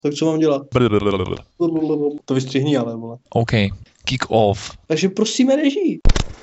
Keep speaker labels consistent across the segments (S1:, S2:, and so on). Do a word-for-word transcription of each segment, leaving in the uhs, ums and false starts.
S1: Tak co mám dělat? To vystřihni ale, vole.
S2: OK, kick off.
S1: Takže prosíme režii.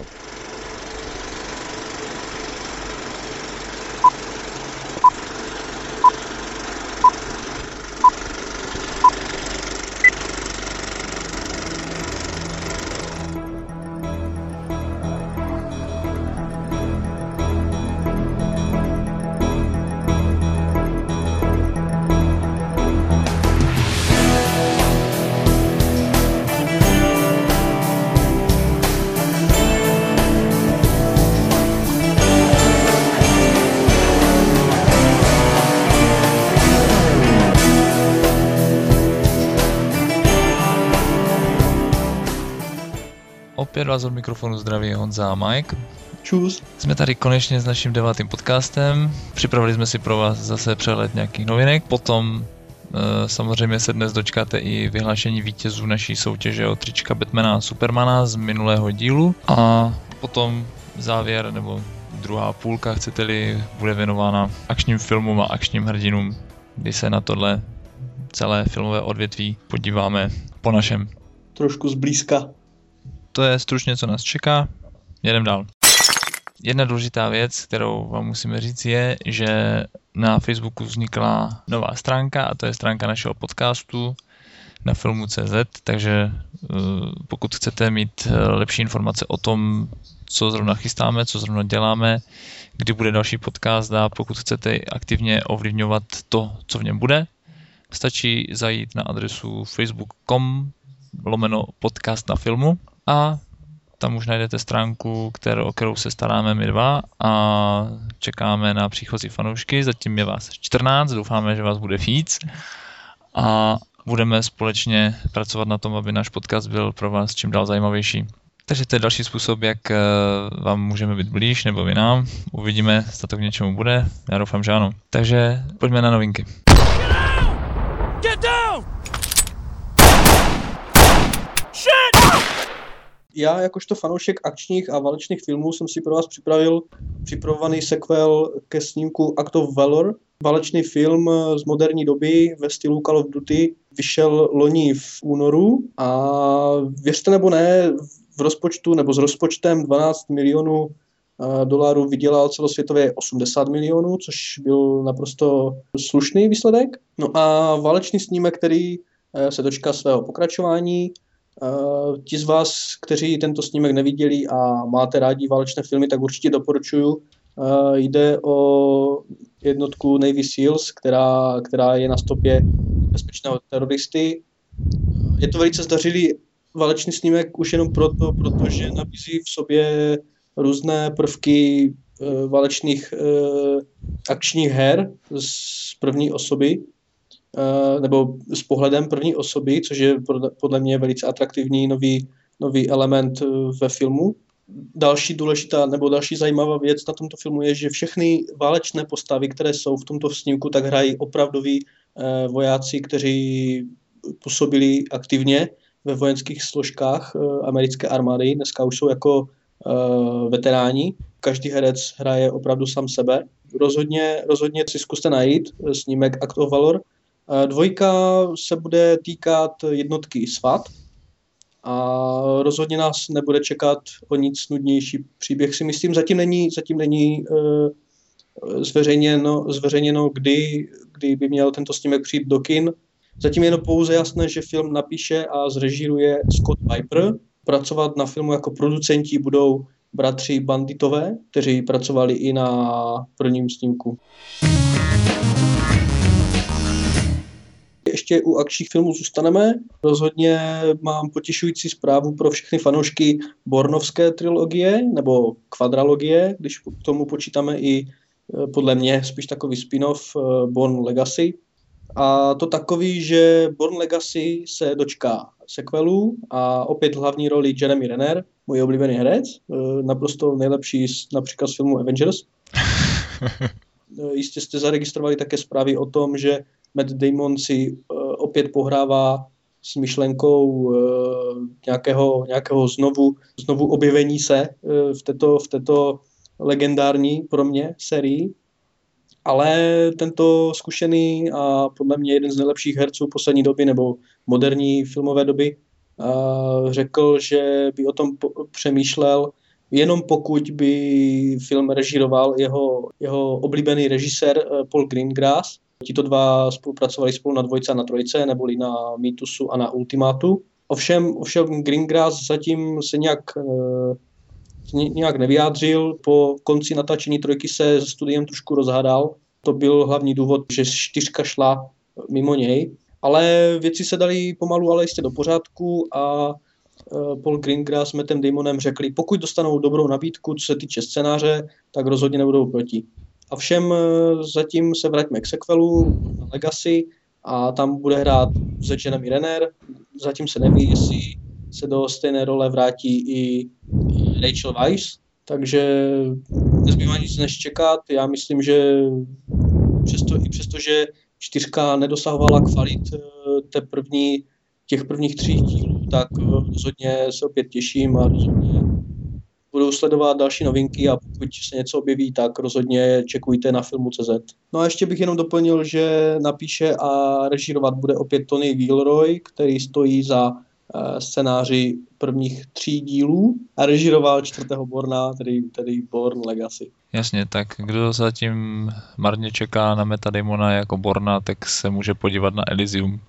S2: Opět vás od mikrofonu zdraví Honza a Mike.
S1: Čus.
S2: Jsme tady konečně s naším devátým podcastem. Připravili jsme si pro vás zase přehled nějakých novinek. Potom e, samozřejmě se dnes dočkáte i vyhlášení vítězů naší soutěže o trička Batmana a Supermana z minulého dílu. A potom závěr, nebo druhá půlka, chcete-li, bude věnována akčním filmům a akčním hrdinům, kdy se na tohle celé filmové odvětví podíváme po našem.
S1: Trošku zblízka.
S2: To je stručně, co nás čeká. Jedem dál. Jedna důležitá věc, kterou vám musíme říct, je, že na Facebooku vznikla nová stránka, a to je stránka našeho podcastu na filmu tečka cé zet, takže pokud chcete mít lepší informace o tom, co zrovna chystáme, co zrovna děláme, kdy bude další podcast, a pokud chcete aktivně ovlivňovat to, co v něm bude, stačí zajít na adresu facebook tečka com lomeno podcast na filmu a tam už najdete stránku, kterou, o kterou se staráme my dva a čekáme na příchozí fanoušky. Zatím je vás čtrnáct, doufáme, že vás bude víc a budeme společně pracovat na tom, aby náš podcast byl pro vás čím dál zajímavější. Takže to je další způsob, jak vám můžeme být blíž, nebo vy nám. Uvidíme, zda to k něčemu bude. Já doufám, že ano. Takže pojďme na novinky.
S3: Get down!
S1: Já jakožto fanoušek akčních a válečných filmů jsem si pro vás připravil připravovaný sequel ke snímku Act of Valor. Válečný film z moderní doby ve stylu Call of Duty vyšel loni v únoru a věřte nebo ne, v rozpočtu nebo s rozpočtem dvanáct milionů dolarů vydělal celosvětově osmdesát milionů, což byl naprosto slušný výsledek. No a válečný snímek, který se dočká svého pokračování. Uh, ti z vás, kteří tento snímek neviděli a máte rádi válečné filmy, tak určitě doporučuju. Uh, jde o jednotku Navy Seals, která, která je na stopě bezpečného teroristy. Je to velice zdařilý válečný snímek už jenom proto, protože nabízí v sobě různé prvky uh, válečných uh, akčních her z první osoby. Uh, nebo s pohledem první osoby, což je podle mě velice atraktivní nový, nový element uh, ve filmu. Další důležitá nebo další zajímavá věc na tomto filmu je, že všechny válečné postavy, které jsou v tomto snímku, tak hrají opravdoví uh, vojáci, kteří působili aktivně ve vojenských složkách uh, americké armády. Dneska už jsou jako uh, veteráni. Každý herec hraje opravdu sám sebe. Rozhodně, rozhodně si zkuste najít snímek Act of Valor. Dvojka se bude týkat jednotky SWAT a rozhodně nás nebude čekat o nic nudnější příběh, si myslím. Zatím není, zatím není uh, zveřejněno, zveřejněno kdy, kdy by měl tento snímek přijít do kin. Zatím je to pouze jasné, že film napíše a zrežíruje Scott Piper. Pracovat na filmu jako producenti budou bratři Banditové, kteří pracovali i na prvním snímku. Ještě u akčních filmů zůstaneme. Rozhodně mám potěšující zprávu pro všechny fanoušky Bournovské trilogie, nebo kvadralogie, když k tomu počítáme i podle mě spíš takový spin-off Bourne Legacy. A to takový, že Bourne Legacy se dočká sequelu a opět hlavní roli Jeremy Renner, můj oblíbený herec, naprosto nejlepší například z filmu Avengers. Jistě jste zaregistrovali také zprávy o tom, že Matt Damon si uh, opět pohrává s myšlenkou uh, nějakého, nějakého znovu, znovu objevení se uh, v, této, v této legendární pro mě sérii. ale tento zkušený a podle mě jeden z nejlepších herců poslední doby nebo moderní filmové doby řekl, že by o tom přemýšlel jenom pokud by film režíroval jeho, jeho oblíbený režisér Paul Greengrass. Tito dva spolupracovali spolu na dvojce a na trojce, neboli na Mýtusu a na Ultimátu. Ovšem, ovšem Greengrass zatím se nějak, nějak nevyjádřil. Po konci natáčení trojky se s studiem trošku rozhádal. To byl hlavní důvod, že čtyřka šla mimo něj. Ale věci se daly pomalu, ale jistě do pořádku a Paul Greengrass s Mattem Damonem řekli, pokud dostanou dobrou nabídku, co se týče scénáře, tak rozhodně nebudou proti. A všem zatím se vraťme k sequelu, na Legacy, a tam bude hrát se Jeremy Renner. Zatím se neví, jestli se do stejné role vrátí i Rachel Weisz, takže nezbývá nic než čekat. Já myslím, že přesto, i přesto, že čtyřka nedosahovala kvalit té první, těch prvních tří dílů, tak rozhodně se opět těším a rozhodně budou sledovat další novinky a pokud se něco objeví, tak rozhodně čekujte na filmu tečka cé zet. No a ještě bych jenom doplnil, že napíše a režírovat bude opět Tony Gilroy, který stojí za scénáři prvních tří dílů a režíroval čtvrtého Borna, tedy, tedy Born Legacy.
S2: Jasně, tak kdo zatím marně čeká na Matta Damona jako Borna, tak se může podívat na Elysium.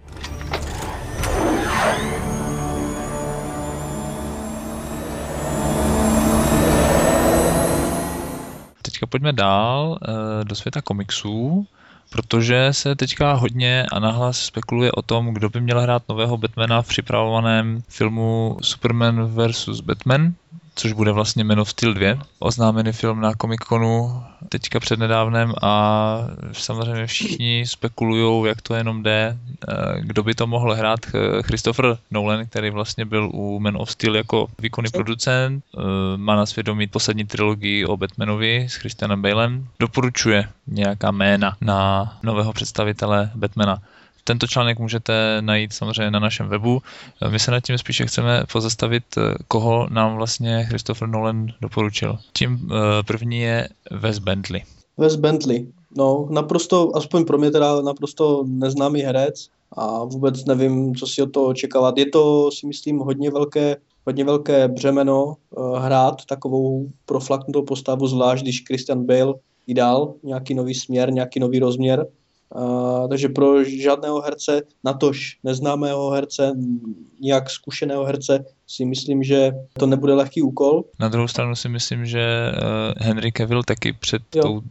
S2: Teďka pojďme dál do světa komiksů, protože se teďka hodně a nahlas spekuluje o tom, kdo by měl hrát nového Batmana v připravovaném filmu Superman versus. Batman, což bude vlastně Man of Steel dva, oznámený film na Comic-Conu teďka přednedávnem a samozřejmě všichni spekulujou, jak to jenom jde, kdo by to mohl hrát. Christopher Nolan, který vlastně byl u Man of Steel jako výkonný producent, má na svědomí poslední trilogii o Batmanovi s Christianem Balem, doporučuje nějaká jména na nového představitele Batmana. Tento článek můžete najít samozřejmě na našem webu. My se nad tím spíše chceme pozastavit, koho nám vlastně Christopher Nolan doporučil. Tím první je Wes Bentley.
S1: Wes Bentley, no naprosto, aspoň pro mě teda naprosto neznámý herec a vůbec nevím, co si od toho očekávat. Je to, si myslím, hodně velké, hodně velké břemeno hrát takovou proflaknutou postavu, zvlášť když Christian Bale jí dal nějaký nový směr, nějaký nový rozměr. Uh, takže pro žádného herce, natož neznámého herce, nějak zkušeného herce, si myslím, že to nebude lehký úkol.
S2: Na druhou stranu si myslím, že uh, Henry Cavill taky před jo. tou uh,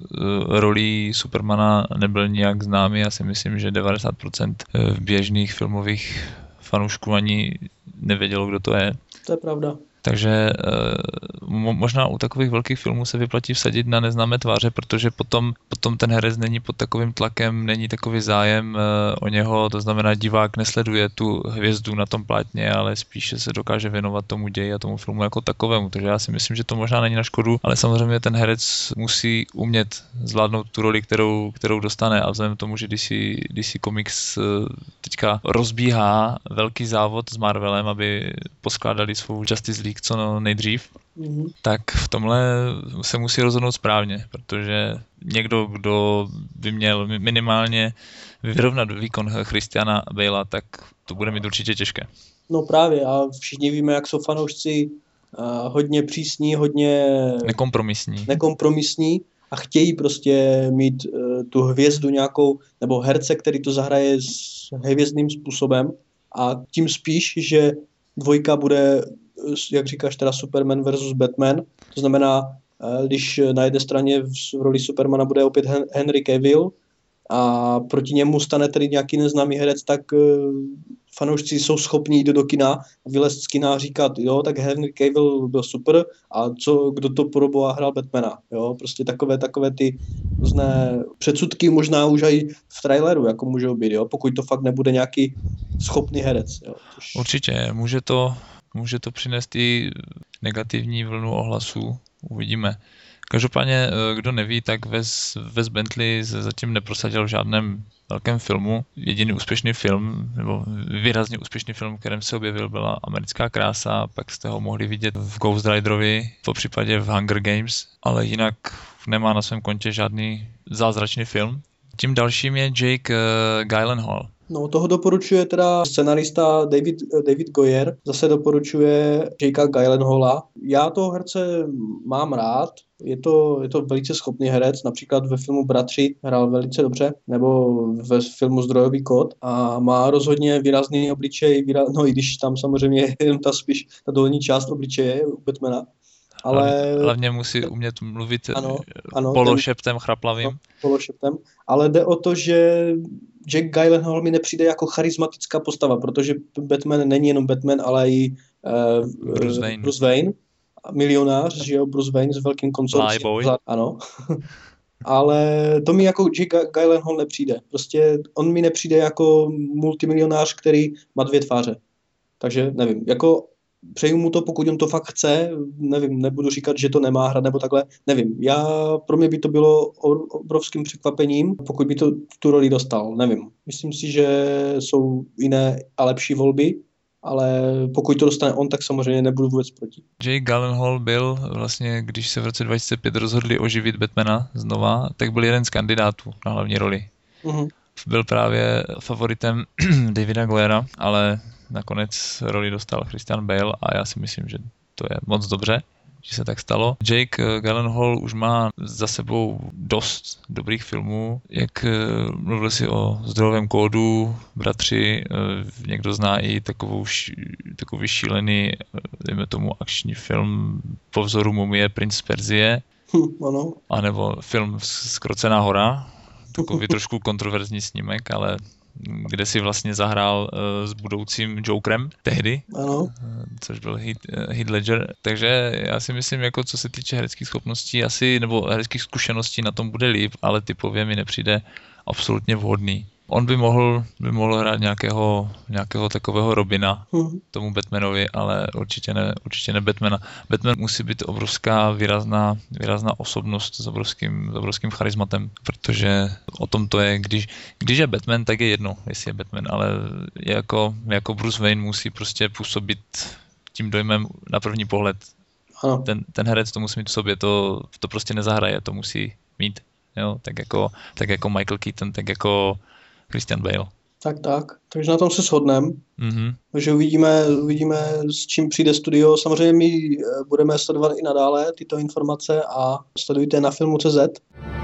S2: rolí Supermana nebyl nijak známý. Já si myslím, že devadesát procent běžných filmových fanoušků ani nevědělo, kdo to je.
S1: To je pravda.
S2: Takže mo- možná u takových velkých filmů se vyplatí vsadit na neznámé tváře, protože potom, potom ten herec není pod takovým tlakem, není takový zájem o něho, to znamená divák nesleduje tu hvězdu na tom plátně, ale spíše se dokáže věnovat tomu ději a tomu filmu jako takovému. Takže já si myslím, že to možná není na škodu, ale samozřejmě ten herec musí umět zvládnout tu roli, kterou, kterou dostane a vzhledem k tomu, že D C, D C Comics teďka rozbíhá velký závod s Marvelem, aby poskládali svou Justice League co nejdřív, mm-hmm. tak v tomhle se musí rozhodnout správně, protože někdo, kdo by měl minimálně vyrovnat výkon Christiana Balea, tak to bude mít určitě těžké.
S1: No právě a všichni víme, jak jsou fanoušci uh, hodně přísní, hodně
S2: nekompromisní.
S1: nekompromisní a chtějí prostě mít uh, tu hvězdu nějakou, nebo herce, který to zahraje s hvězdným způsobem a tím spíš, že dvojka bude, jak říkáš, teda Superman versus. Batman. To znamená, když na jedné straně v roli Supermana bude opět Henry Cavill a proti němu stane tedy nějaký neznámý herec, tak fanoušci jsou schopni jít do kina, vylézt z kina a říkat, jo, tak Henry Cavill byl super a co, kdo to pro boha hrál Batmana, jo, prostě takové, takové ty různé předsudky možná už i v traileru, jako můžou být, jo, pokud to fakt nebude nějaký schopný herec, jo. Což...
S2: Určitě, může to, může to přinést i negativní vlnu ohlasů, uvidíme. Každopádně, kdo neví, tak Wes, Wes Bentley se zatím neprosadil v žádném velkém filmu. Jediný úspěšný film, nebo výrazně úspěšný film, kterým se objevil, byla Americká krása, pak jste ho mohli vidět v Ghost Riderovi, po případě v Hunger Games, ale jinak nemá na svém kontě žádný zázračný film. Tím dalším je Jake uh, Gyllenhaal.
S1: No, toho doporučuje teda scenarista David, David Goyer, zase doporučuje Jakea Gyllenhaala. Já toho herce mám rád, je to, je to velice schopný herec, například ve filmu Bratři hrál velice dobře, nebo ve filmu Zdrojový kód a má rozhodně výrazný obličej, výraz, no i když tam samozřejmě je jen ta spíš ta dolní část obličeje u Batmana. Ale
S2: hlavně musí umět mluvit
S1: ano, ano,
S2: pološeptem, ten, chraplavým. No,
S1: pološeptem, ale jde o to, že Jack Gyllenhaal mi nepřijde jako charismatická postava, protože Batman není jenom Batman, ale i uh,
S2: Bruce Wayne.
S1: Bruce Wayne, milionář, že jo, Bruce Wayne s velkým konsorciem. Ano. Ale to mi jako Jack Gyllenhaal nepřijde. Prostě on mi nepřijde jako multimilionář, který má dvě tváře. Takže nevím, jako přeju mu to, pokud on to fakt chce, nevím, nebudu říkat, že to nemá hrát nebo takhle, nevím. Já, pro mě by to bylo obrovským překvapením, pokud by to tu roli dostal, nevím. Myslím si, že jsou jiné a lepší volby, ale pokud to dostane on, tak samozřejmě nebudu vůbec proti.
S2: Jake Gyllenhaal byl vlastně, když se v roce dva tisíce pět rozhodli oživit Batmana znova, tak byl jeden z kandidátů na hlavní roli. Uh-huh. Byl právě favoritem Davida Goyera, ale nakonec roli dostal Christian Bale a já si myslím, že to je moc dobře, že se tak stalo. Jake Gyllenhaal už má za sebou dost dobrých filmů, jak mluvil si o Zdrojovém kódu, Bratři, někdo zná i takovou, takový šílený, dejme tomu, akční film po vzoru Mumie Princ z Perzie,
S1: hm, ano.
S2: anebo film Zkrocená hora, takový trošku kontroverzní snímek, ale kde si vlastně zahrál uh, s budoucím Jokerem tehdy,
S1: ano.
S2: Uh, což byl Heath, uh, Heath Ledger. Takže já si myslím, jako co se týče hereckých schopností, asi, nebo hereckých zkušeností na tom bude líp, ale typově mi nepřijde absolutně vhodný. On by mohl, by mohl hrát nějakého, nějakého takového Robina hmm. tomu Batmanovi, ale určitě ne, určitě ne Batmana. Batman musí být obrovská výrazná, výrazná osobnost s obrovským, s obrovským charismatem, protože o tom to je, když, když je Batman, tak je jedno, jestli je Batman, ale jako, jako Bruce Wayne musí prostě působit tím dojmem na první pohled.
S1: Ano.
S2: Ten, ten herec to musí mít v sobě, to, to prostě nezahraje, to musí mít. Jo? Tak, jako, tak jako Michael Keaton, tak jako Christian Bale.
S1: Tak, tak. Takže na tom se shodneme.
S2: Mm-hmm.
S1: Takže uvidíme, uvidíme, s čím přijde studio. Samozřejmě my budeme sledovat i nadále tyto informace a sledujte na filmu tečka cé zet.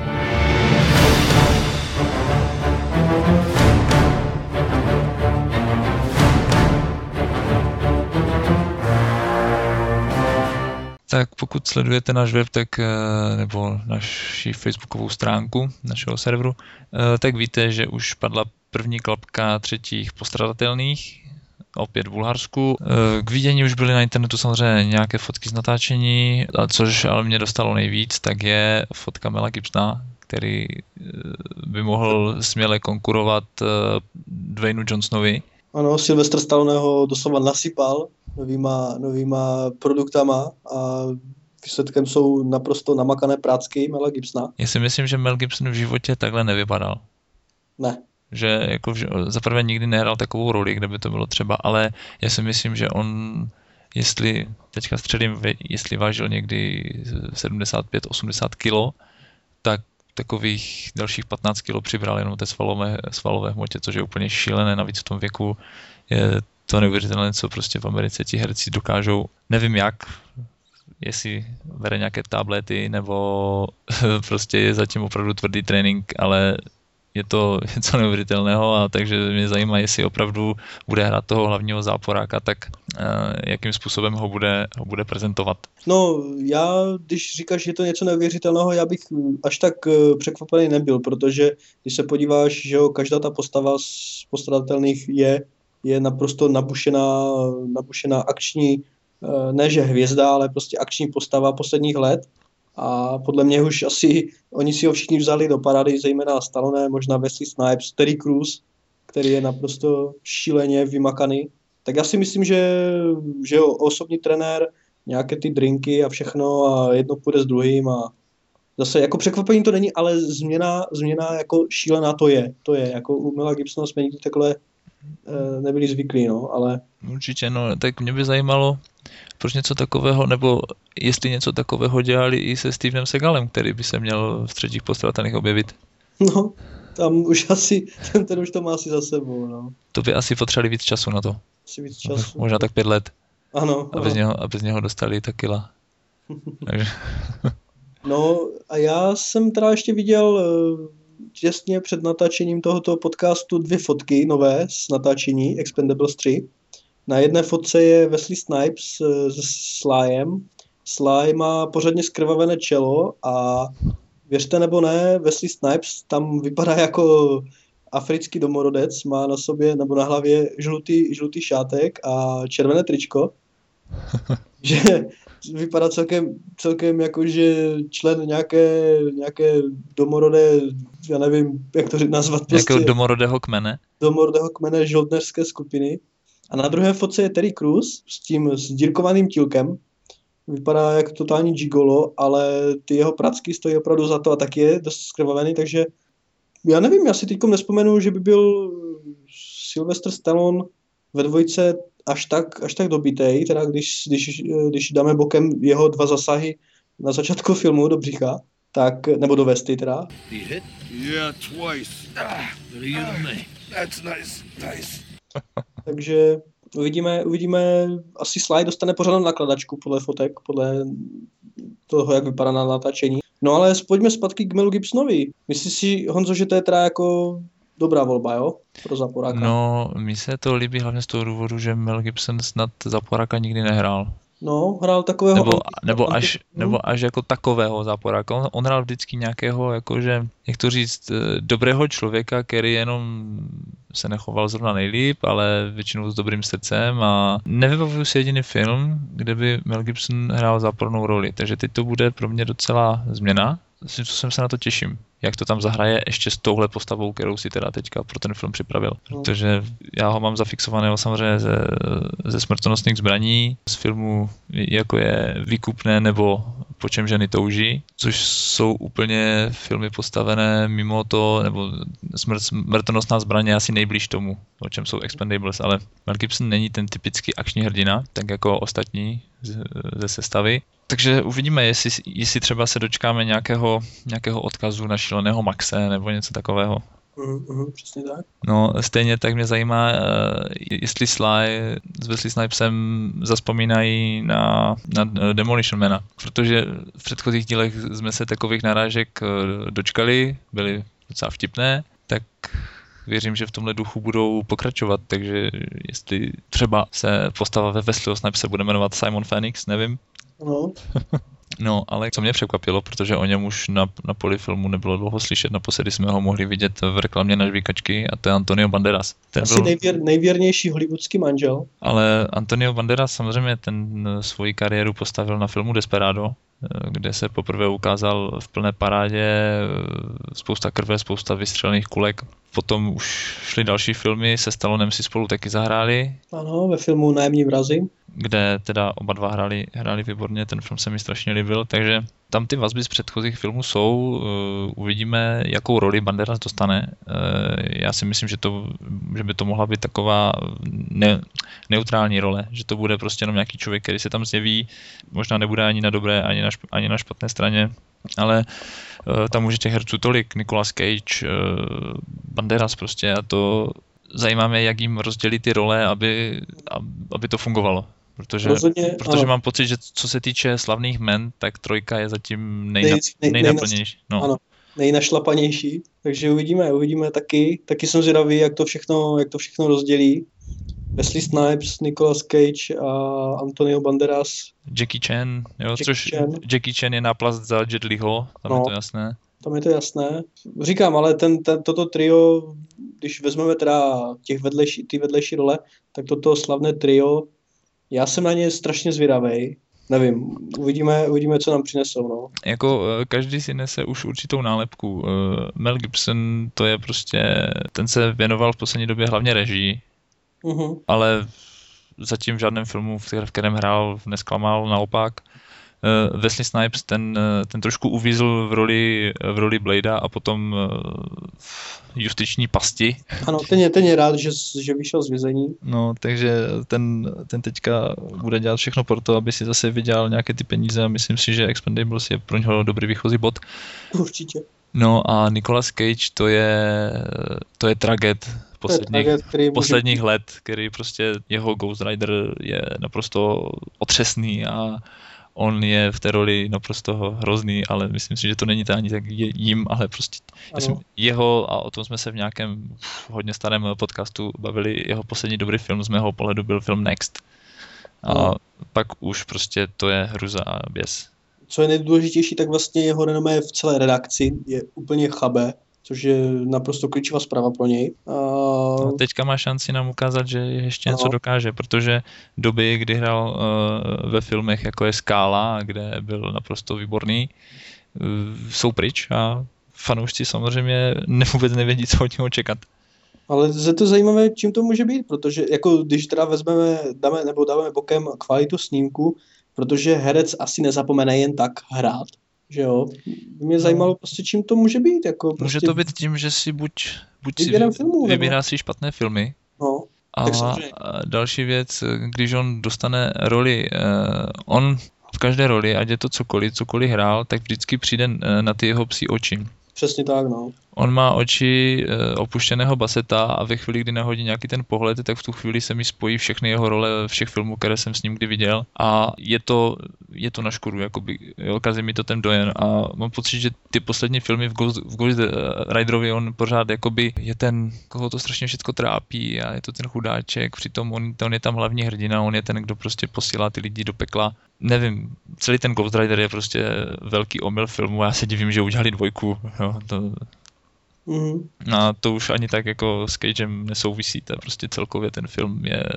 S2: Tak pokud sledujete náš web, tak, nebo naši facebookovou stránku našeho serveru, tak víte, že už padla první klapka třetích postradatelných, opět v Bulharsku. K vidění už byly na internetu samozřejmě nějaké fotky z natáčení, a což ale mě dostalo nejvíc, tak je fotka Mela Gibsona, který by mohl směle konkurovat Dwaynu Johnsonovi.
S1: Ano, Sylvester Stallone ho doslova nasypal novýma, novýma produktama a výsledkem jsou naprosto namakané prácky Mela Gibsona.
S2: Já si myslím, že Mel Gibson v životě takhle nevypadal.
S1: Ne.
S2: Že jako zaprvé nikdy nehrál takovou roli, kde by to bylo třeba, ale já si myslím, že on, jestli, teďka středím, jestli vážil někdy sedmdesát pět osmdesát kilo, tak takových dalších patnáct kilo přibral jenom té svalové, svalové hmotě, což je úplně šílené, navíc v tom věku je to neuvěřitelné, co prostě v Americe ti herci dokážou, nevím jak, jestli bere nějaké tablety, nebo prostě je zatím opravdu tvrdý trénink, ale je to něco neuvěřitelného, a takže mě zajímá, jestli opravdu bude hrát toho hlavního záporáka, tak uh, jakým způsobem ho bude, ho bude prezentovat.
S1: No, já, když říkáš, že je to něco neuvěřitelného, já bych až tak uh, překvapený nebyl, protože když se podíváš, že jo, každá ta postava z postradatelných je, je naprosto nabušená, nabušená akční, uh, ne že hvězda, ale prostě akční postava posledních let. A podle mě už asi oni si ho všichni vzali do parády, zejména Stallone, možná Wesley Snipes, Terry Crews, který je naprosto šíleně vymakaný. Tak já si myslím, že, že jo, osobní trenér, nějaké ty drinky a všechno a jedno půjde s druhým a zase jako překvapení to není, ale změna, změna jako šílená to je. To je, jako u Mela Gibsona jsme nikdy takhle nebyli zvyklí, no, ale...
S2: Určitě, no, tak mě by zajímalo, proč něco takového, nebo jestli něco takového dělali i se Stevenem Seagalem, který by se měl v Třetích postrádaných objevit.
S1: No, tam už asi, ten, ten už to má asi za sebou, no.
S2: To by asi potřebovali víc času na to.
S1: Asi víc času.
S2: Možná tak pět let.
S1: Ano.
S2: Aby,
S1: ano.
S2: Z něho, aby z něho dostali ta kila. Takže...
S1: No a já jsem teda ještě viděl těsně před natáčením tohoto podcastu dvě fotky nové z natáčení Expendables tři. Na jedné fotce je Wesley Snipes se Slyem. Sly má pořádně skrvavené čelo a věřte nebo ne, Wesley Snipes tam vypadá jako africký domorodec, má na sobě nebo na hlavě žlutý, žlutý šátek a červené tričko. Že vypadá celkem, celkem jako, že člen nějaké, nějaké domorodé, já nevím, jak to nazvat.
S2: Prostě nějakého domorodého kmene.
S1: Domorodého kmene žoldnerské skupiny. A na druhé fotce je Terry Crews s tím sdírkovaným tílkem. Vypadá jako totální gigolo, ale ty jeho pracky stojí opravdu za to a taky je dost skrvavený, takže já nevím, já si teďkom nespomenu, že by byl Sylvester Stallone ve dvojce až tak, až tak dobitej, teda když, když, když dáme bokem jeho dva zasahy na začátku filmu do břicha, tak, nebo do vesty teda.
S3: He hit? Yeah, twice. Ah, better you than me. That's nice, nice.
S1: Takže uvidíme, uvidíme, asi Sly dostane pořádnou nakladačku podle fotek, podle toho, jak vypadá na natáčení. No ale pojďme zpátky k Melu Gibsonovi. Myslíš si, Honzo, že to je teda jako dobrá volba, jo? Pro Zaporáka.
S2: No, mi se to líbí hlavně z toho důvodu, že Mel Gibson snad Zaporáka nikdy nehrál.
S1: No, hrál takového...
S2: Nebo, nebo, až, nebo až jako takového Záporáka. On, on hrál vždycky nějakého, jakože, jak to říct, dobrého člověka, který jenom se nechoval zrovna nejlíp, ale většinou s dobrým srdcem a nevybavuju si jediný film, kde by Mel Gibson hrál zápornou roli. Takže teď to bude pro mě docela změna. Co jsem se na to těším, jak to tam zahraje ještě s touhle postavou, kterou si teda teďka pro ten film připravil. Protože já ho mám zafixovaného samozřejmě ze, ze Smrtonosných zbraní, z filmu jako je Výkupné nebo Po čem ženy touží, což jsou úplně filmy postavené mimo to, nebo smrt, Smrtonosná zbraně je asi nejblíž tomu, o čem jsou Expendables, ale Mel Gibson není ten typický akční hrdina, tak jako ostatní ze sestavy. Takže uvidíme, jestli, jestli třeba se dočkáme nějakého, nějakého odkazu na Šíleného Maxe nebo něco takového.
S1: Uh, uh, přesně tak.
S2: No, stejně tak mě zajímá, jestli Sly s Wesley Snipesem zazpomínají na, na Demolition Mana, protože v předchozích dílech jsme se takových narážek dočkali, byly docela vtipné, tak věřím, že v tomhle duchu budou pokračovat, takže jestli třeba se postava ve Wesleyho Snipese bude jmenovat Simon Phoenix, nevím.
S1: No.
S2: No, ale co mě překvapilo, protože o něm už na, na poli filmu nebylo dlouho slyšet, naposledy jsme ho mohli vidět v reklamě na žvíkačky a to je Antonio Banderas. Ten
S1: Asi
S2: byl...
S1: nejvěr, nejvěrnější hollywoodský manžel.
S2: Ale Antonio Banderas samozřejmě ten svoji kariéru postavil na filmu Desperado, kde se poprvé ukázal v plné parádě, spousta krve, spousta vystřelených kulek. Potom už šly další filmy, se Stallonem si spolu taky zahráli.
S1: Ano, ve filmu Nájemní vrazi.
S2: Kde teda oba dva hráli, hráli výborně, ten film se mi strašně líbil, takže tam ty vazby z předchozích filmů jsou, uh, uvidíme, jakou roli Banderas dostane. Uh, já si myslím, že, to, že by to mohla být taková ne, neutrální role, že to bude prostě jenom nějaký člověk, který se tam zjeví, možná nebude ani na dobré, ani na, šp, ani na špatné straně, ale uh, tam už je těch herců tolik, Nicolas Cage, uh, Banderas prostě a to zajímá mě, jak jim rozdělí ty role, aby, aby to fungovalo. Protože,
S1: Rozhodně,
S2: protože mám pocit, že co se týče slavných men, tak trojka je zatím nejna,
S1: nej, nej,
S2: nejnaplnější. No.
S1: Ano, nejnašlapanější. Takže uvidíme, uvidíme taky. Taky jsem zvědavý, jak to všechno, jak to všechno rozdělí. Wesley Snipes, Nicolas Cage a Antonio Banderas.
S2: Jackie Chan, jo,
S1: Jackie
S2: což
S1: Chan.
S2: Jackie Chan je náplast za Jet Liho, tam no, je to jasné.
S1: Tam je to jasné. Říkám, ale ten, ten, toto trio, když vezmeme teda těch vedlejší, ty vedlejší role, tak toto slavné trio, já jsem na ně strašně zvědavej. Nevím, uvidíme, uvidíme, co nám přinesou. No.
S2: Jako každý si nese už určitou nálepku. Mel Gibson, to je prostě, ten se věnoval v poslední době hlavně režii, uh-huh. ale zatím v žádném filmu, v kterém hrál, nesklamal, naopak. uh, Wesley Snipes, ten, ten trošku uvízl v roli, v roli Bladea a potom uh, v justiční pasti.
S1: Ano, ten je, ten je rád, že, že vyšel z vězení.
S2: No, takže ten, ten teďka bude dělat všechno pro to, aby si zase vydělal nějaké ty peníze a myslím si, že Expendables je pro něho dobrý výchozí bod.
S1: Určitě.
S2: No a Nicolas Cage, to je, to je traget posledních,
S1: traget, který
S2: posledních
S1: může...
S2: let, který prostě jeho Ghost Rider je naprosto otřesný a on je v té roli naprosto hrozný, ale myslím si, že to není to ani tak jim, ale prostě myslím, jeho, a o tom jsme se v nějakém hodně starém podcastu bavili, jeho poslední dobrý film z mého pohledu byl film Next. A ano. Pak už prostě to je hruza a běs.
S1: Co je nejdůležitější, tak vlastně jeho renomé v celé redakci je úplně chabé, což je naprosto klíčová zpráva pro něj. A...
S2: No, teďka má šanci nám ukázat, že ještě něco
S1: ano.
S2: dokáže, protože doby, kdy hrál uh, ve filmech jako je Skála, kde byl naprosto výborný, uh, jsou pryč a fanoušci samozřejmě vůbec nevědí, co od něho čekat.
S1: Ale je to zajímavé, čím to může být, protože jako když teda vezmeme, dáme, nebo dáme bokem kvalitu snímku, protože herec asi nezapomene jen tak hrát, že jo. Mě zajímalo no. prostě, čím to může být. Jako prostě...
S2: Může to být tím, že si buď, buď si
S1: filmů,
S2: vybírá
S1: nebo...
S2: si špatné filmy,
S1: no,
S2: a, a další věc, když on dostane roli, uh, on v každé roli, ať je to cokoliv, cokoliv hrál, tak vždycky přijde na ty jeho psí oči.
S1: Přesně tak, no.
S2: On má oči e, opuštěného baseta a ve chvíli, kdy nahodí nějaký ten pohled, tak v tu chvíli se mi spojí všechny jeho role všech filmů, které jsem s ním kdy viděl a je to, je to na škodu, jakoby, jo, kazí mi to ten dojem a mám pocit, že ty poslední filmy v Ghost, v Ghost Riderovi on pořád jakoby je ten, koho to strašně všechno trápí a je to ten chudáček, přitom on, on je tam hlavní hrdina, on je ten, kdo prostě posílá ty lidi do pekla. Nevím, celý ten Ghost Rider je prostě velký omyl filmu, já se divím, že udělali dvojku, jo, to... Mm-hmm. A to už ani tak jako s Cagem nesouvisí, to prostě celkově ten film je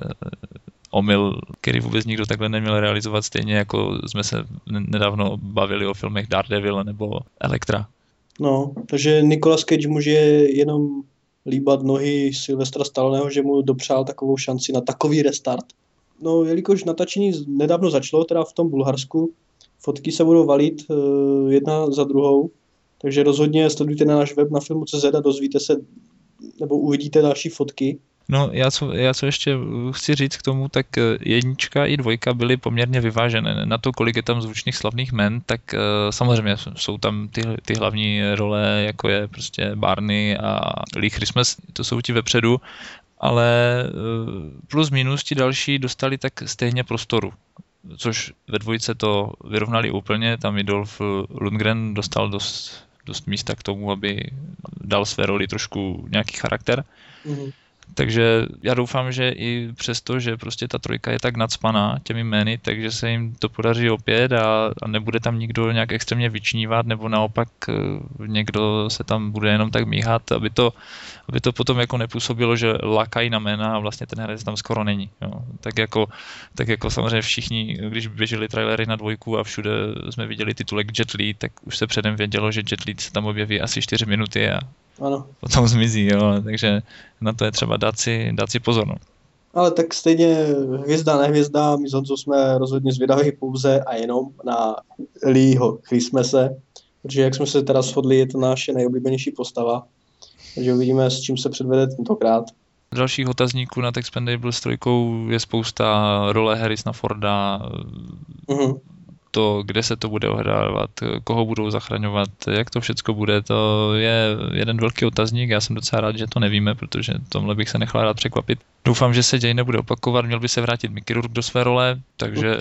S2: omyl, který vůbec nikdo takhle neměl realizovat, stejně jako jsme se nedávno bavili o filmech Daredevil nebo Elektra.
S1: No, takže Nicolas Cage může jenom líbat nohy Sylvestra Stalloneho, že mu dopřál takovou šanci na takový restart. No, jelikož natáčení nedávno začalo, teda v tom Bulharsku, fotky se budou valit uh, jedna za druhou, takže rozhodně sledujte na náš web na filmu tečka cé zet a dozvíte se, nebo uvidíte další fotky.
S2: No, já co, já co ještě chci říct k tomu, tak jednička i dvojka byly poměrně vyvážené. Na to, kolik je tam zvučných slavných men, tak uh, samozřejmě jsou tam ty, ty hlavní role, jako je prostě Barney a Lee Christmas, to jsou ti vepředu, ale plus minus ti další dostali tak stejně prostoru, což ve dvojce to vyrovnali úplně, tam i Dolph Lundgren dostal dost, dost místa k tomu, aby dal své roli trošku nějaký charakter. Mm-hmm. Takže já doufám, že i přesto, že prostě ta trojka je tak nacpaná těmi jmény, takže se jim to podaří opět a, a nebude tam nikdo nějak extrémně vyčnívat, nebo naopak někdo se tam bude jenom tak míhat, aby to, aby to potom jako nepůsobilo, že lakají na jména a vlastně ten herec tam skoro není. Jo. Tak, jako, tak jako samozřejmě všichni, když běželi trailery na dvojku a všude jsme viděli titulek Jet Li, tak už se předem vědělo, že Jet Li se tam objeví asi čtyři minuty a
S1: ano.
S2: Potom zmizí, jo, takže na to je třeba dát si, dát si pozor. No.
S1: Ale tak stejně hvězda, nehvězda, my s Honzou jsme rozhodně zvědaví pouze a jenom na Leeho Christmase, protože jak jsme se teda shodli, je to naše nejoblíbenější postava, takže uvidíme, s čím se předvede tentokrát.
S2: Dalších otazníků nad Expendables trojkou je spousta, role Harrisona Forda, mm-hmm. to, kde se to bude ohrávat, koho budou zachraňovat, jak to všecko bude, to je jeden velký otazník, já jsem docela rád, že to nevíme, protože tomhle bych se nechal rád překvapit. Doufám, že se děj nebude opakovat, měl by se vrátit Mickey Rourke do své role, takže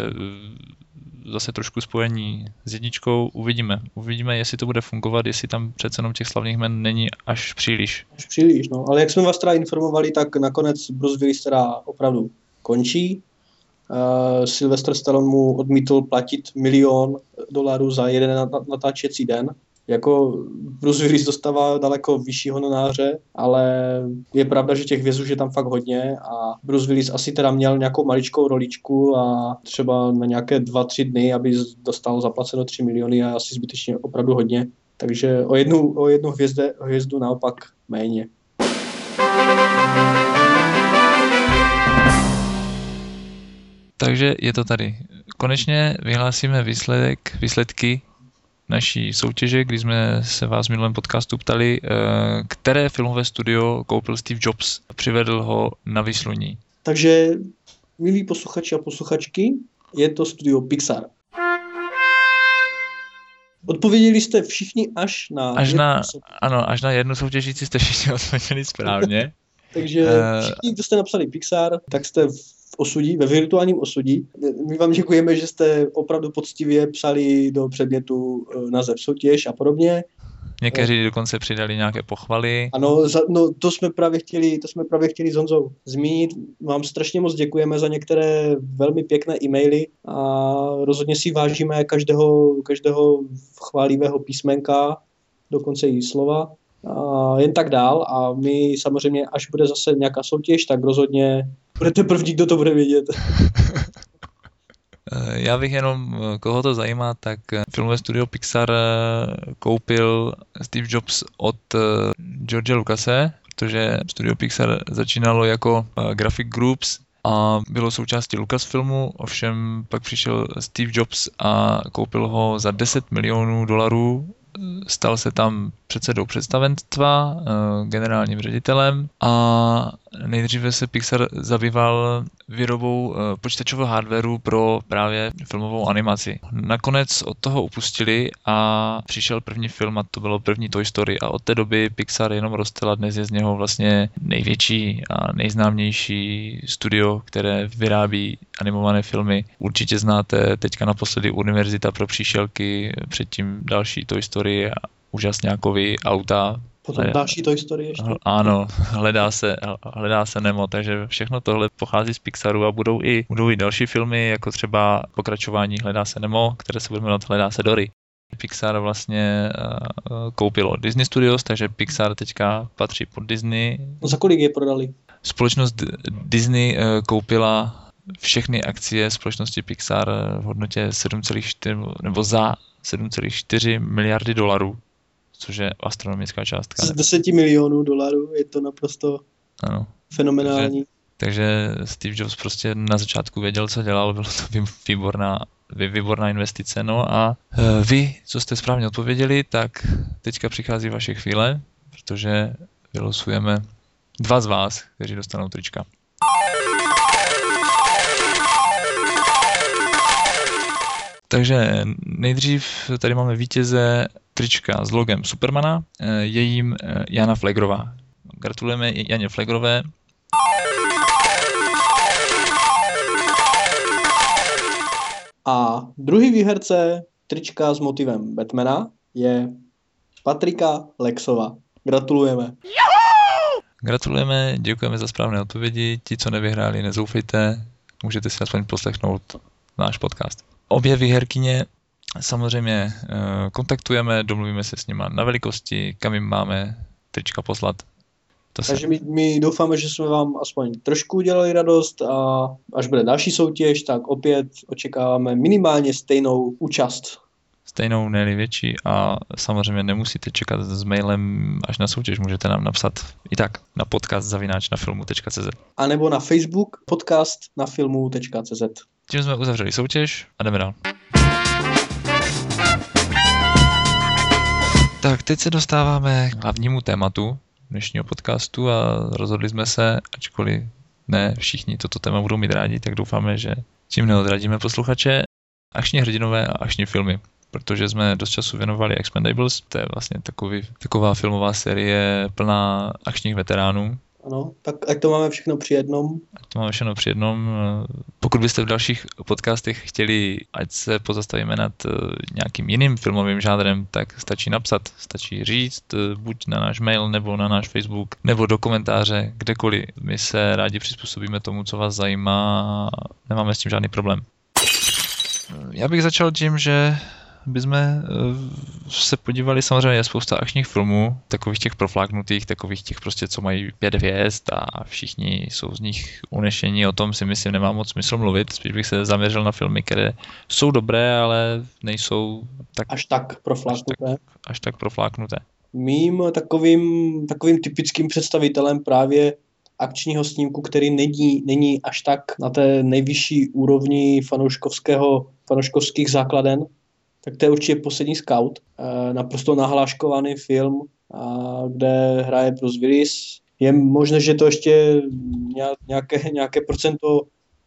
S2: zase trošku spojení s jedničkou, uvidíme. Uvidíme, jestli to bude fungovat, jestli tam přece jenom těch slavných jmen není až příliš.
S1: Až příliš, no, ale jak jsme vás teda informovali, tak nakonec Bruce Willis teda opravdu končí. Uh, Sylvester Stallone mu odmítl platit milion dolarů za jeden natáčecí den. Jako Bruce Willis dostává daleko vyšší honoráře, ale je pravda, že těch vězů je tam fakt hodně a Bruce Willis asi teda měl nějakou maličkou roličku a třeba na nějaké dva, tři dny, aby dostal zaplaceno tři miliony a asi zbytečně opravdu hodně. Takže o jednu, o jednu hvězde, hvězdu naopak méně.
S2: Takže je to tady. Konečně vyhlásíme výsledek, výsledky naší soutěže, kdy jsme se vás v minulém podcastu ptali, které filmové studio koupil Steve Jobs a přivedl ho na výsluní.
S1: Takže, milí posluchači a posluchačky, je to studio Pixar. Odpověděli jste všichni až na...
S2: Až na, ano, až na jednu soutěžící jste všichni odpověděli správně.
S1: Takže všichni, kdo jste napsali Pixar, tak jste v osudí, ve virtuálním osudí. My vám děkujeme, že jste opravdu poctivě psali do předmětu název soutěž a podobně.
S2: Někteří dokonce přidali nějaké pochvaly.
S1: Ano, za, no, to jsme právě chtěli, to jsme právě chtěli s Honzou zmínit. Vám strašně moc děkujeme za některé velmi pěkné e-maily a rozhodně si vážíme každého, každého chválivého písmenka, dokonce i slova. A jen tak dál a my samozřejmě, až bude zase nějaká soutěž, tak rozhodně budete první, kdo to bude vědět.
S2: Já bych jenom, koho to zajímá, tak filmové studio Pixar koupil Steve Jobs od George Lucase, protože studio Pixar začínalo jako Graphic Groups a bylo součástí Lucasfilmu, ovšem pak přišel Steve Jobs a koupil ho za deset milionů dolarů. Stal se tam předsedou představenstva, generálním ředitelem a nejdříve se Pixar zabýval výrobou počítačového hardwaru pro právě filmovou animaci. Nakonec od toho upustili a přišel první film a to bylo první Toy Story a od té doby Pixar jenom rostl a dnes je z něho vlastně největší a nejznámější studio, které vyrábí animované filmy. Určitě znáte teďka naposledy Univerzita pro příšelky, předtím další Toy Story a úžasňákový auta.
S1: Potom další Toy Story ještě.
S2: Ano, hledá se, hledá se Nemo, takže všechno tohle pochází z Pixaru a budou i, budou i další filmy, jako třeba pokračování Hledá se Nemo, které se bude jmenovat Hledá se Dory. Pixar vlastně uh, koupilo Disney Studios, takže Pixar teďka patří pod Disney.
S1: No za kolik je prodali?
S2: Společnost Disney uh, koupila všechny akcie společnosti Pixar v hodnotě sedm celá čtyři nebo za sedm celá čtyři miliardy dolarů, což je astronomická částka.
S1: Z deseti milionů dolarů je to naprosto
S2: ano.
S1: fenomenální.
S2: Takže, takže Steve Jobs prostě na začátku věděl, co dělal, bylo to výborná, výborná investice. No a vy, co jste správně odpověděli, tak teďka přichází vaše chvíle, protože vylosujeme dva z vás, kteří dostanou trička. Takže nejdřív tady máme vítěze trička s logem Supermana, je jím Jana Flegrová. Gratulujeme Janě Flegrové.
S1: A druhý výherce trička s motivem Batmana je Patrika Lexová. Gratulujeme.
S2: Gratulujeme, děkujeme za správné odpovědi. Ti, co nevyhráli, nezoufejte. Můžete si aspoň poslechnout náš podcast. Obě výherkyně samozřejmě kontaktujeme, domluvíme se s nima na velikosti, kam jim máme trička poslat. To se...
S1: Takže my, my doufáme, že jsme vám aspoň trošku udělali radost a až bude další soutěž, tak opět očekáváme minimálně stejnou účast.
S2: Stejnou, ne větší a samozřejmě nemusíte čekat s mailem až na soutěž, můžete nám napsat i tak na podcast zavináč na filmu tečka cé zet.
S1: A nebo na Facebook podcast na filmu tečka cé zet.
S2: Tím jsme uzavřeli soutěž a jdeme dál. Tak teď se dostáváme k hlavnímu tématu dnešního podcastu a rozhodli jsme se, ačkoliv ne všichni toto téma budou mít rádi, tak doufáme, že tím neodradíme posluchače, akční hrdinové a akční filmy. Protože jsme dost času věnovali Expendables, to je vlastně takový, taková filmová série plná akčních veteránů.
S1: Ano, tak ať to máme všechno při jednom.
S2: Ať to máme všechno při jednom. Pokud byste v dalších podcastech chtěli, ať se pozastavíme nad nějakým jiným filmovým žánrem, tak stačí napsat, stačí říct, buď na náš mail, nebo na náš Facebook, nebo do komentáře, kdekoliv. My se rádi přizpůsobíme tomu, co vás zajímá, nemáme s tím žádný problém. Já bych začal tím, že bychom se podívali, samozřejmě je spousta akčních filmů, takových těch profláknutých, takových těch prostě, co mají pět hvězd a všichni jsou z nich unešení, o tom si myslím nemá moc smysl mluvit, spíš bych se zaměřil na filmy, které jsou dobré, ale nejsou tak...
S1: Až tak profláknuté.
S2: Až tak, až tak profláknuté.
S1: Mým takovým, takovým typickým představitelem právě akčního snímku, který není, není až tak na té nejvyšší úrovni fanouškovského, fanouškovských základen, tak to je určitě Poslední scout. E, naprosto nahláškovaný film, a kde hraje Bruce Willis. Je možné, že to ještě nějaké, nějaké procento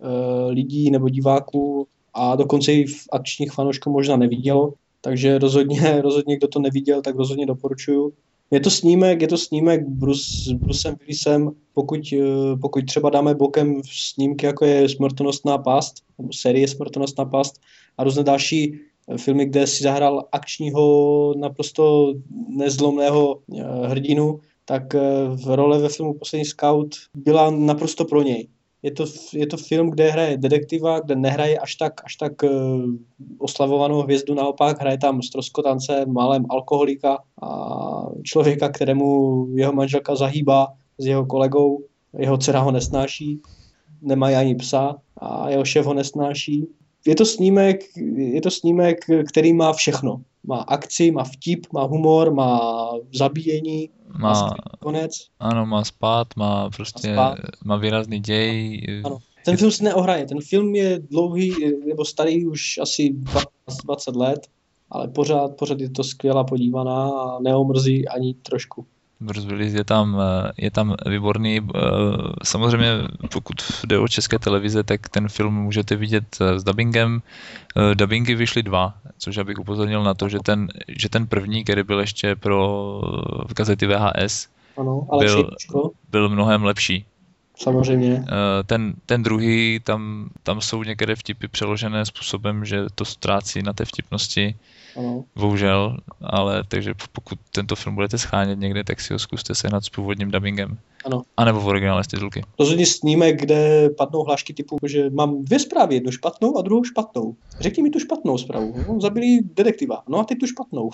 S1: e, lidí nebo diváků a dokonce i v akčních fanoušků možná nevidělo, takže rozhodně, rozhodně kdo to neviděl, tak rozhodně doporučuju. Je to snímek, je to snímek Bruce, s Brucem Willisem, pokud, pokud třeba dáme bokem snímky, jako je Smrtonosná past, nebo série Smrtonosná past a různé další filmy, kde si zahrál akčního, naprosto nezlomného hrdinu, tak v role ve filmu Poslední scout byla naprosto pro něj. Je to, je to film, kde hraje detektiva, kde nehraje až tak, až tak uh, oslavovanou hvězdu, naopak hraje tam ztroskotance, málem alkoholika a člověka, kterému jeho manželka zahýbá s jeho kolegou, jeho dcera ho nesnáší, nemají ani psa a jeho šéf ho nesnáší. Je to snímek, je to snímek, který má všechno. Má akci, má vtip, má humor, má zabíjení, má, má konec.
S2: Ano, má spát, má prostě, má, spát. Má výrazný děj.
S1: Ano. Ten film se neohraje, ten film je dlouhý, nebo starý už asi dvacet let, ale pořád, pořád je to skvělá podívaná a neomrzí ani trošku.
S2: Bruce Willis je tam, je tam výborný. Samozřejmě pokud jde o české televize, tak ten film můžete vidět s dubbingem. Dubbingy vyšly dva, což abych upozornil na to, že ten, že ten první, který byl ještě pro kazety V H S,
S1: ano, ale
S2: byl, byl mnohem lepší.
S1: Samozřejmě.
S2: Ten, ten druhý, tam, tam jsou některé vtipy přeložené způsobem, že to ztrácí na té vtipnosti. Ano. Bohužel, ale takže pokud tento film budete schánět někde, tak si ho zkuste sehnat s původním dubbingem.
S1: Ano.
S2: A nebo v originále z titulky.
S1: Rozhodně snímek, kde padnou hlášky typu, že mám dvě zprávy, jednu špatnou a druhou špatnou. Řekni mi tu špatnou zprávu. No, zabili detektiva. No a teď tu špatnou.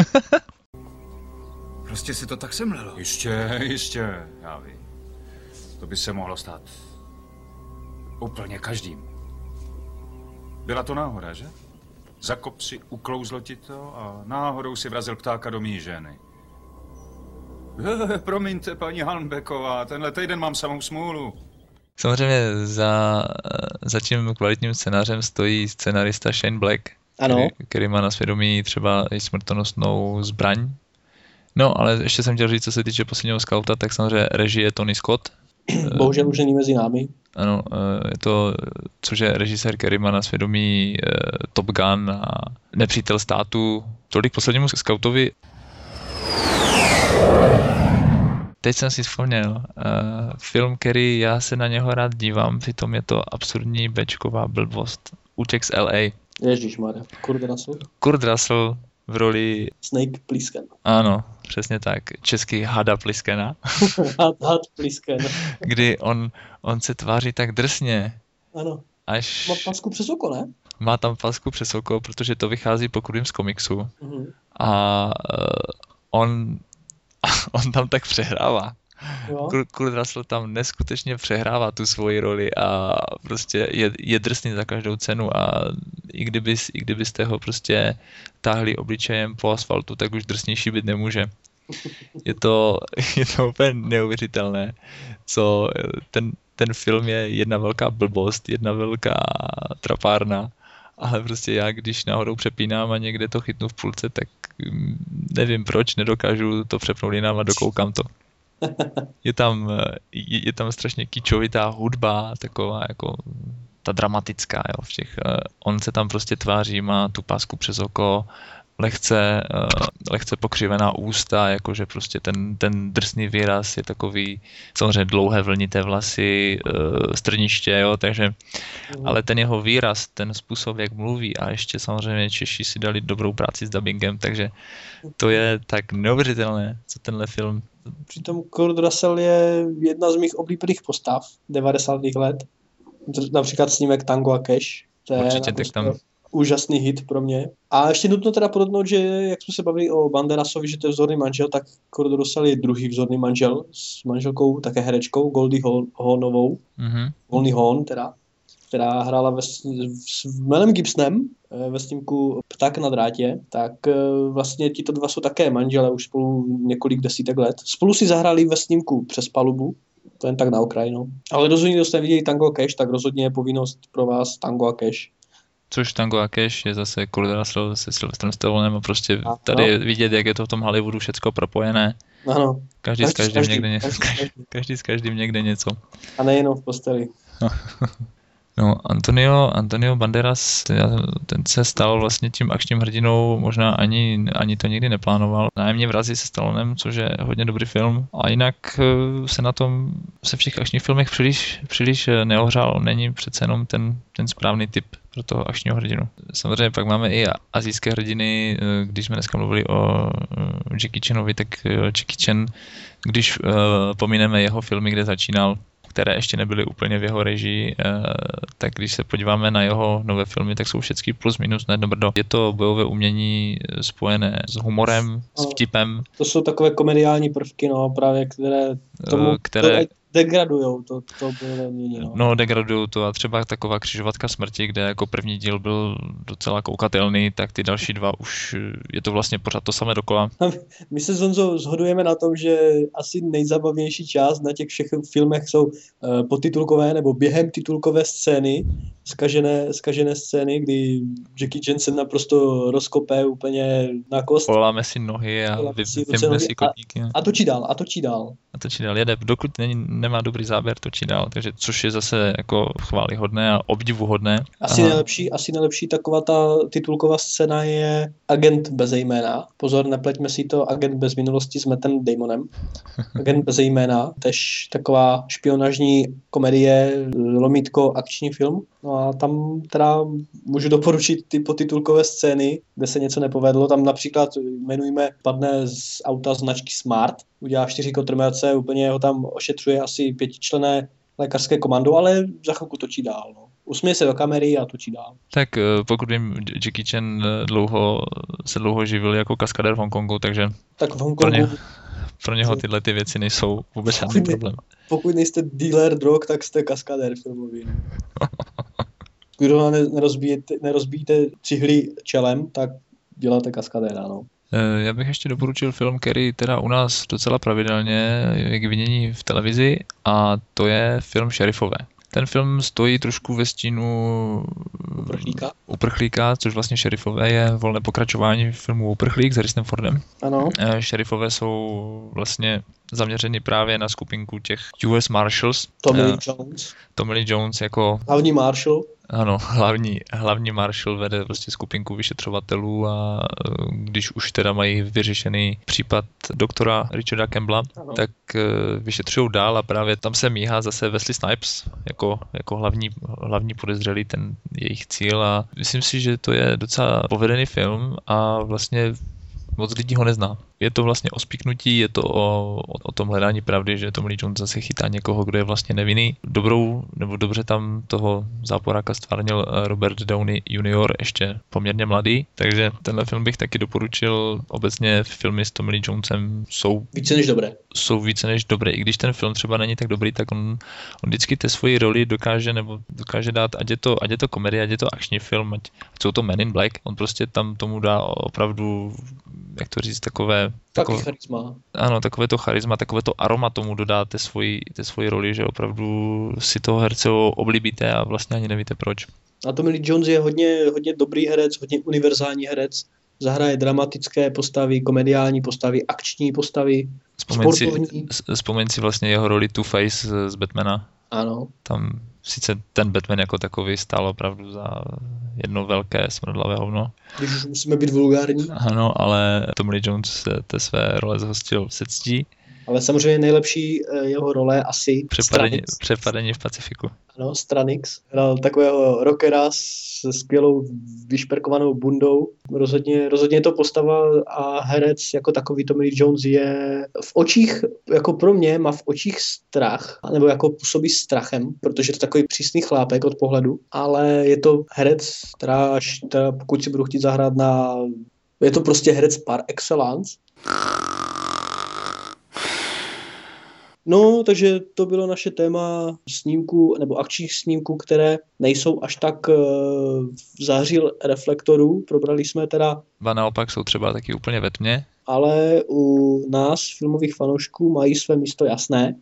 S3: Prostě si to tak semlelo.
S4: Jistě, jistě, já vím. To by se mohlo stát úplně každým. Byla to náhoda, že? Zakop si, uklouzlo ti to a náhodou si vrazil ptáka do mý ženy. Eh, promiňte, paní Halmbeková, tenhle týden mám samou smůlu.
S2: Samozřejmě za, za tím kvalitním scénářem stojí scenarista Shane Black, který, který má na svědomí třeba i Smrtonosnou zbraň. No, ale ještě jsem chtěl říct, co se týče Posledního skauta, tak samozřejmě režie Tony Scott.
S1: Bohužel už není mezi námi.
S2: Ano, je to, což je režisér, který má na svědomí Top Gun a Nepřítel státu. Tolik Poslednímu skautovi. Teď jsem si vzpomněl, uh, film, který já se na něho rád dívám, přitom je to absurdní bečková blbost. Útěk z L A.
S1: Ježišmarja, Kurt Russell.
S2: Kurt Russell v roli...
S1: Snake Plissken.
S2: Ano, přesně tak. Český Hada Pliskena.
S1: Had, had Plisken.
S2: Kdy on, on se tváří tak drsně.
S1: Ano.
S2: Až...
S1: Má pasku přes oko, ne?
S2: Má tam pasku přes oko, protože to vychází pokud vím z komiksu. Mm-hmm. A uh, on... on tam tak přehrává. Kurt Russell tam neskutečně přehrává tu svoji roli a prostě je, je drsný za každou cenu a i, kdybys, i kdybyste ho prostě táhli obličejem po asfaltu, tak už drsnější být nemůže. Je to, je to úplně neuvěřitelné, co ten, ten film je jedna velká blbost, jedna velká trapárna, ale prostě já, když náhodou přepínám a někde to chytnu v půlce, tak nevím proč, nedokážu to přepnout jinam a dokoukám to. Je tam, je, je tam strašně kýčovitá hudba, taková jako ta dramatická, jo, v těch, on se tam prostě tváří, má tu pásku přes oko, lehce, lehce pokřivená ústa, jakože prostě ten, ten drsný výraz je takový, samozřejmě dlouhé vlnité vlasy, strniště, jo, takže, mm. ale ten jeho výraz, ten způsob, jak mluví a ještě samozřejmě Češi si dali dobrou práci s dubbingem, takže to je tak neuvěřitelné, co tenhle film.
S1: Přitom Kurt Russell je jedna z mých oblíbených postav devadesátých let, například snímek Tango a Cash. To je
S2: určitě, tak tam...
S1: úžasný hit pro mě. A ještě nutno teda podotknout, že jak jsme se bavili o Banderasovi, že to je vzorný manžel, tak Kurt Russell je druhý vzorný manžel s manželkou, také herečkou, Goldie Hawnovou. Mm-hmm. Goldie Hawn teda, která hrála ve, s Melem Gibsonem ve snímku Pták na drátě, tak vlastně tito dva jsou také manželé už spolu několik desítek let. Spolu si zahráli ve snímku Přes palubu, To jen tak na okraj, no. Ale rozhodně, kdo jste viděli Tango a Cash, tak rozhodně je povinnost pro vás Tango a Cash.
S2: Což Tango a Cash je zase Kurt Russell se Sylvestrem Stallonem a prostě
S1: A,
S2: tady
S1: no.
S2: je vidět, jak je to v tom Hollywoodu všecko propojené.
S1: Ano.
S2: Každý, každý s každým
S1: každý,
S2: někde něco.
S1: každý, každý.
S2: Každý s každým někde něco.
S1: A nejenom v posteli.
S2: No, Antonio, Antonio Banderas, ten, ten se stal vlastně tím akčním hrdinou, možná ani, ani to nikdy neplánoval. Nájemní vrazi se Stallonem, což je hodně dobrý film. A jinak se na tom, se v těch akčních filmech příliš, příliš neohřál. On není přece jenom ten, ten správný typ pro toho akčního hrdinu. Samozřejmě pak máme i asijské hrdiny, když jsme dneska mluvili o Jackie Chanovi, tak Jackie Chan, když uh, pomineme jeho filmy, kde začínal, které ještě nebyly úplně v jeho režii, tak když se podíváme na jeho nové filmy, tak jsou všechny plus minus na jedno brdo. Je to bojové umění spojené s humorem, s vtipem.
S1: To jsou takové komediální prvky, no, právě, které tomu
S2: které...
S1: to degradujou to, to bojové umění. No,
S2: no degradujou to a třeba taková křižovatka smrti, kde jako první díl byl docela koukatelný, tak ty další dva už je to vlastně pořád to samé dokola.
S1: My se s Honzou shodujeme na tom, že asi nejzábavnější část na těch všech filmech jsou uh, podtitulkové nebo během titulkové scény, zkažené, zkažené scény, kdy Jackie Chan se naprosto rozkopé úplně na kost.
S2: Poláme si nohy a vypneme si kotníky.
S1: A, a točí dál, a točí dál.
S2: A točí dál, jede, dokud není, nemá dobrý záběr, točí dál, takže což je zase jako chvályhodné a obdivuhodné.
S1: Asi nejlepší, asi nejlepší taková ta titulková scéna je Agent bez jména. Pozor, nepleťme si to, Agent bez minulosti s Mattem Damonem. Agent bez jména, tež taková špionážní komedie, lomítko, akční film. No a tam teda můžu doporučit ty potitulkové scény, kde se něco nepovedlo. Tam například jmenujeme, padne z auta značky Smart, udělá čtyři kotrmelce, úplně ho tam ošetřuje asi pětičlenné lékařské komando, ale za chvilku točí dál. No. Usměje se do kamery a točí dál.
S2: Tak pokud vím, Jackie Chan dlouho, se dlouho živil jako kaskadér v Hongkongu, takže
S1: tak v Hongkongu,
S2: pro, ně, pro něho tyhle ty věci nejsou vůbec žádný problém.
S1: Pokud nejste dealer drog, tak jste kaskadér filmový. Kdo nerozbíjete, nerozbíjíte cihly čelem, tak děláte kaskadéra, no.
S2: Já bych ještě doporučil film, který teda u nás docela pravidelně je k vidění v televizi, a to je film Šerifové. Ten film stojí trošku ve stínu
S1: Uprchlíka,
S2: Uprchlíka, což vlastně Šerifové je volné pokračování filmu Uprchlík s Harrisonem Fordem.
S1: Ano.
S2: Šerifové jsou vlastně zaměřeny právě na skupinku těch U S Marshals.
S1: Tommy Lee Jones.
S2: Tommy Lee Jones jako
S1: hlavní marshal.
S2: Ano, hlavní, hlavní marshal vede prostě skupinku vyšetřovatelů a když už teda mají vyřešený případ doktora Richarda Campbella, ano, tak vyšetřují dál a právě tam se míhá zase Wesley Snipes jako, jako hlavní, hlavní podezřelý, ten jejich cíl, a myslím si, že to je docela povedený film a vlastně moc lidí ho nezná. Je to vlastně o spiknutí, je to o, o, o tom hledání pravdy, že Tommy Lee Jones zase chytá někoho, kdo je vlastně nevinný. Dobrou, nebo dobře tam toho záporáka stvárnil Robert Downey junior, ještě poměrně mladý, takže tenhle film bych taky doporučil. Obecně filmy s Tommy Lee Jonesem jsou
S1: více než dobré.
S2: Jsou více než dobré. I když ten film třeba není tak dobrý, tak on, on vždycky té svoji roli dokáže, nebo dokáže dát, ať je to, ať je to komedie, ať je to akční film, ať, ať jsou to Men in Black, on prostě tam tomu dá opravdu, jak to říct, takové
S1: Takové charisma.
S2: Ano, takové to charisma, takové to aroma tomu dodá té svoji, té svoji roli, že opravdu si toho herce oblíbíte a vlastně ani nevíte proč.
S1: A Tommy Lee Jones je hodně, hodně dobrý herec, hodně univerzální herec. Zahraje dramatické postavy, komediální postavy, akční postavy,
S2: vzpomeň
S1: sportovní.
S2: Si, vzpomeň si vlastně jeho roli Two-Face z Batmana.
S1: Ano.
S2: Tam sice ten Batman jako takový stál opravdu za jedno velké smrdlavé hovno.
S1: Když už musíme být vulgární.
S2: Ano, ale Tommy Lee Jones se té své role zhostil se ctí.
S1: Ale samozřejmě nejlepší jeho role asi
S2: Přepadení, přepadení v Pacifiku.
S1: Ano, Stranix. Hrál takového rockera se skvělou vyšperkovanou bundou. Rozhodně, rozhodně je to postava a herec jako takový Tommy Lee Jones je v očích, jako pro mě má v očích strach, nebo jako působí strachem, protože to je takový přísný chlápek od pohledu, ale je to herec, která, až, která pokud si budu chtít zahrát na... Je to prostě herec par excellence. No, takže to bylo naše téma snímků nebo akčních snímků, které nejsou až tak uh, v záři reflektorů. Probrali jsme teda...
S2: Ba naopak jsou třeba taky úplně ve tmě.
S1: Ale u nás, filmových fanoušků, mají své místo jasné.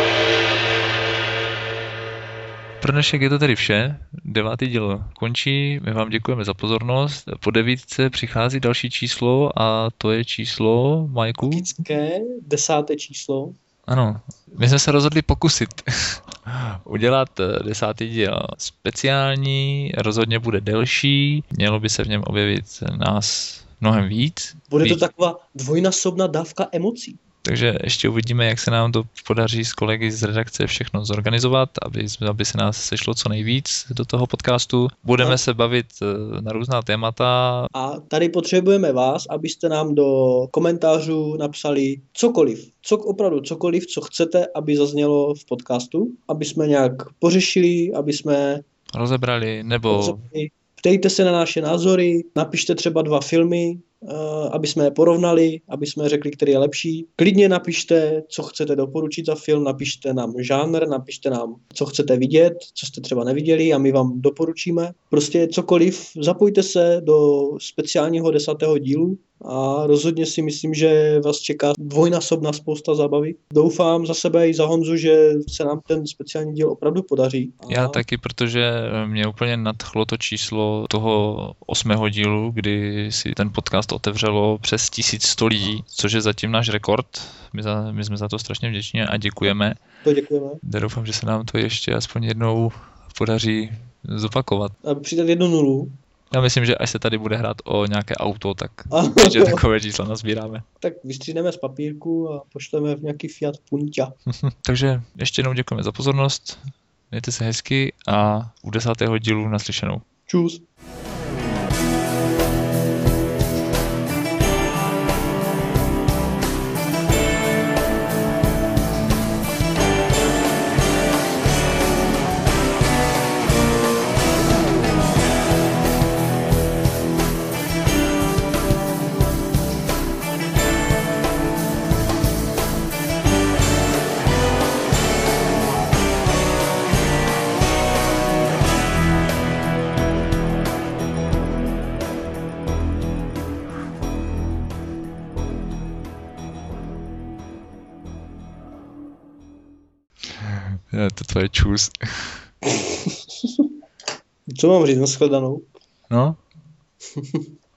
S2: Pro dnešek je to tedy vše. Devátý díl končí. My vám děkujeme za pozornost. Po devítce přichází další číslo a to je číslo, Majku?
S1: Magické desáté číslo.
S2: Ano, my jsme se rozhodli pokusit udělat desátý díl speciální, rozhodně bude delší, mělo by se v něm objevit nás mnohem víc.
S1: Bude to
S2: víc.
S1: taková dvojnásobná dávka emocí.
S2: Takže ještě uvidíme, jak se nám to podaří s kolegy z redakce všechno zorganizovat, aby, aby se nás sešlo co nejvíc do toho podcastu. Budeme no. se bavit na různá témata.
S1: A tady potřebujeme vás, abyste nám do komentářů napsali cokoliv, co, opravdu cokoliv, co chcete, aby zaznělo v podcastu, aby jsme nějak pořešili, aby jsme
S2: rozebrali, nebo...
S1: rozebrali. Ptejte se na naše názory, napište třeba dva filmy, aby jsme je porovnali, aby jsme řekli, který je lepší. Klidně napište, co chcete doporučit za film, napište nám žánr, napište nám, co chcete vidět, co jste třeba neviděli a my vám doporučíme. Prostě cokoliv, zapojte se do speciálního desátého dílu a rozhodně si myslím, že vás čeká dvojnásobná spousta zábavy. Doufám za sebe i za Honzu, že se nám ten speciální díl opravdu podaří. A...
S2: Já taky, protože mě úplně nadchlo to číslo toho osmého dílu, kdy si ten podcast otevřelo přes tisíc sto lidí, což je zatím náš rekord. My, za, my jsme za to strašně vděční a děkujeme.
S1: To děkujeme.
S2: Doufám, že se nám to ještě aspoň jednou podaří zopakovat.
S1: A přidat jednu nulu.
S2: Já myslím, že až se tady bude hrát o nějaké auto, tak určitě takové čísla nazbíráme.
S1: Tak vystříhneme z papírku a pošleme v nějaký Fiat Puntia.
S2: Takže ještě jednou děkujeme za pozornost, mějte se hezky a u desátého dílu naslyšenou.
S1: Čus.
S2: Je to tvoje čus.
S1: Co mám říct, nashledanou?
S2: No?